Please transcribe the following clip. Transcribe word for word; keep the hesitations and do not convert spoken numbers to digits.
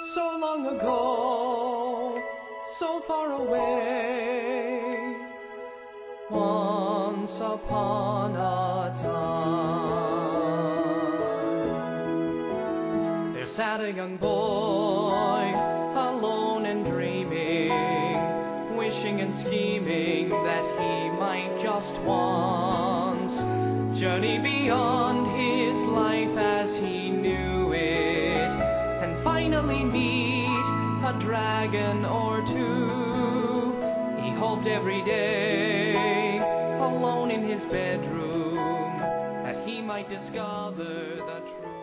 so long ago, so far away, once upon a time. There sat a young boy, alone and dreaming, wishing and scheming that he might just once journey beyond his life as he knew it, and finally meet a dragon or two. He hoped every day, alone in his bedroom, that he might discover the truth.